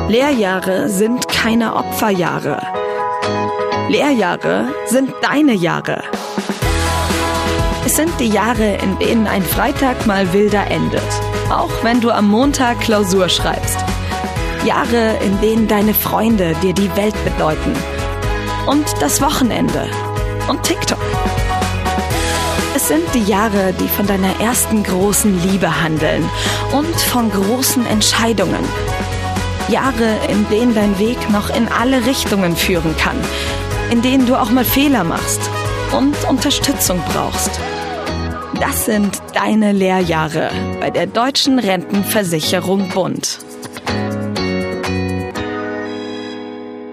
Lehrjahre sind keine Opferjahre. Lehrjahre sind deine Jahre. Es sind die Jahre, in denen ein Freitag mal wilder endet, auch wenn du am Montag Klausur schreibst. Jahre, in denen deine Freunde dir die Welt bedeuten. Und das Wochenende. Und TikTok. Es sind die Jahre, die von deiner ersten großen Liebe handeln und von großen Entscheidungen. Jahre, in denen dein Weg noch in alle Richtungen führen kann, in denen du auch mal Fehler machst und Unterstützung brauchst. Das sind deine Lehrjahre bei der Deutschen Rentenversicherung Bund.